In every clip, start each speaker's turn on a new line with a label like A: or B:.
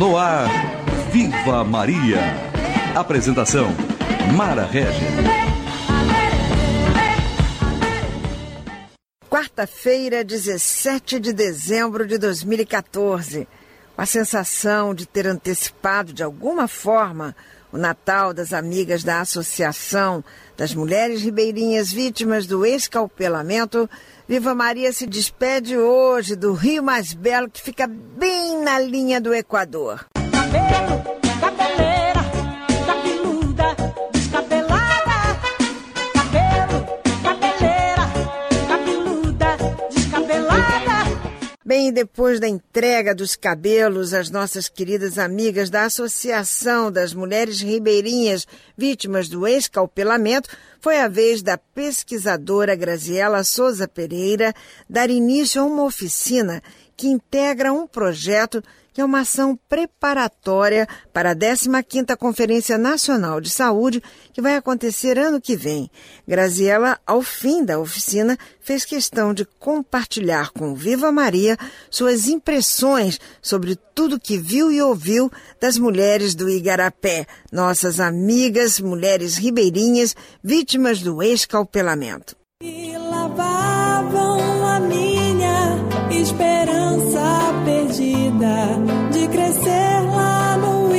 A: No ar, Viva Maria. Apresentação, Mara Regis.
B: Quarta-feira, 17 de dezembro de 2014. Com a sensação de ter antecipado de alguma forma o Natal das amigas da Associação das Mulheres Ribeirinhas Vítimas do Escalpelamento, Viva Maria se despede hoje do Rio mais belo, que fica bem na linha do Equador.
C: Cabelo, cabeleira, cabeluda, descabelada. Cabelo, cabeleira, cabeluda, descabelada.
B: Bem, depois da entrega dos cabelos às nossas queridas amigas da Associação das Mulheres Ribeirinhas Vítimas do Escalpelamento, foi a vez da pesquisadora Graziela Souza Pereira dar início a uma oficina que integra um projeto que é uma ação preparatória para a 15ª Conferência Nacional de Saúde, que vai acontecer ano que vem. Graziela, ao fim da oficina, fez questão de compartilhar com Viva Maria suas impressões sobre tudo que viu e ouviu das mulheres do Igarapé, nossas amigas mulheres ribeirinhas vítimas do escalpelamento.
C: E lavavam a minha esperança perdida de crescer lá no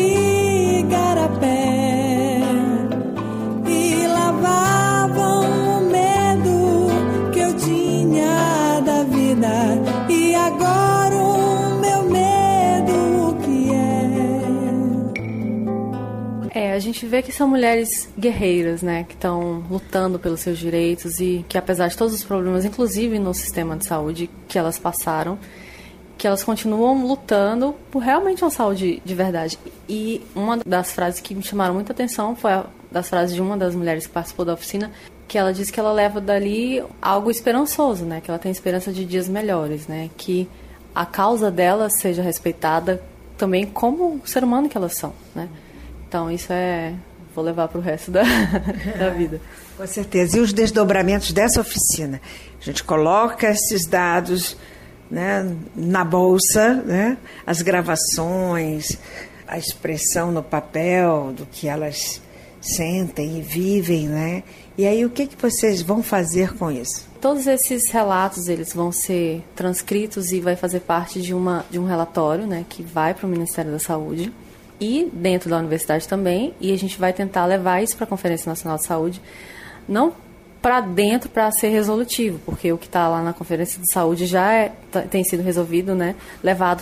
C: Igarapé. E lavavam o medo que eu tinha da vida. E agora o meu medo, o que é?
D: A gente vê que são mulheres guerreiras, né, que estão lutando pelos seus direitos e que, apesar de todos os problemas, inclusive no sistema de saúde que elas passaram, que elas continuam lutando por realmente uma saúde de verdade. E uma das frases que me chamaram muita atenção foi a das frases de uma das mulheres que participou da oficina, que ela disse que ela leva dali algo esperançoso, né, que ela tem esperança de dias melhores, né, que a causa dela seja respeitada também como ser humano que elas são, né. Então, isso vou levar para o resto da vida.
B: Com certeza. E os desdobramentos dessa oficina? A gente coloca esses dados, né, na bolsa, né, as gravações, a expressão no papel do que elas sentem e vivem, né? E aí, o que vocês vão fazer com isso?
D: Todos esses relatos, eles vão ser transcritos e vai fazer parte de um relatório, né, que vai para o Ministério da Saúde. E dentro da universidade também, e a gente vai tentar levar isso para a Conferência Nacional de Saúde, não para dentro para ser resolutivo, porque o que está lá na Conferência de Saúde já tem sido resolvido, né, levado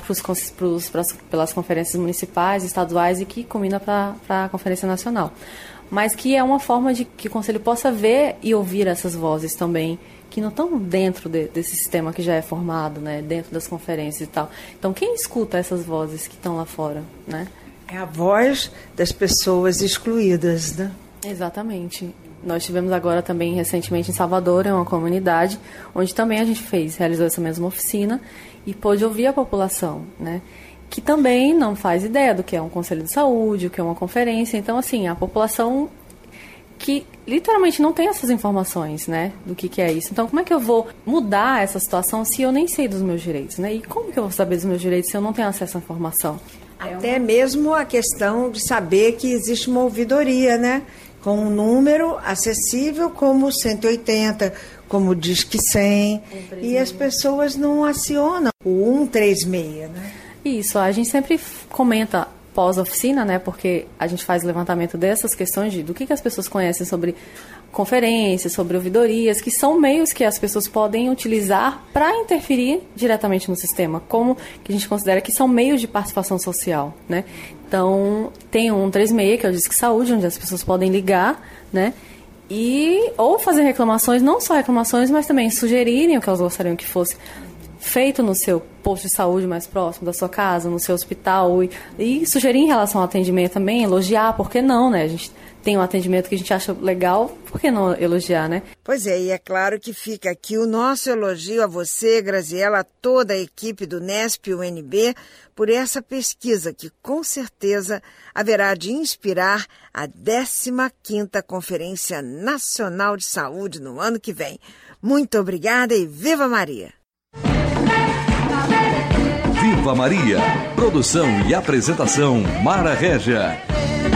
D: pelas conferências municipais, estaduais e que combina para a Conferência Nacional. Mas que é uma forma de que o Conselho possa ver e ouvir essas vozes também, que não estão dentro desse sistema que já é formado, né, dentro das conferências e tal. Então, quem escuta essas vozes que estão lá fora, né?
B: É a voz das pessoas excluídas, né?
D: Exatamente. Nós tivemos agora também, recentemente, em Salvador, em uma comunidade, onde também a gente realizou essa mesma oficina e pôde ouvir a população, né? Que também não faz ideia do que é um conselho de saúde, o que é uma conferência. Então, assim, a população que literalmente não tem essas informações, né, do que é isso. Então, como é que eu vou mudar essa situação se eu nem sei dos meus direitos, né? E como que eu vou saber dos meus direitos se eu não tenho acesso à informação?
B: Até mesmo a questão de saber que existe uma ouvidoria, né? Com um número acessível como 180, como Disque 100, e as pessoas não acionam o 136, né?
D: Isso, a gente sempre comenta pós-oficina, né? Porque a gente faz levantamento dessas questões do que as pessoas conhecem sobre conferências, sobre ouvidorias, que são meios que as pessoas podem utilizar para interferir diretamente no sistema, como que a gente considera que são meios de participação social, né? Então, tem o 136, que é o Disque Saúde, onde as pessoas podem ligar, né? Ou fazer reclamações, não só reclamações, mas também sugerirem o que elas gostariam que fosse feito no seu posto de saúde mais próximo da sua casa, no seu hospital, e sugerir em relação ao atendimento também, elogiar, por que não, né? A gente tem um atendimento que a gente acha legal, por que não elogiar, né?
B: Pois é, e é claro que fica aqui o nosso elogio a você, Graziela, a toda a equipe do NESP-UNB, por essa pesquisa que, com certeza, haverá de inspirar a 15ª Conferência Nacional de Saúde no ano que vem. Muito obrigada e Viva Maria!
A: Viva Maria. Produção e apresentação Mara Régia.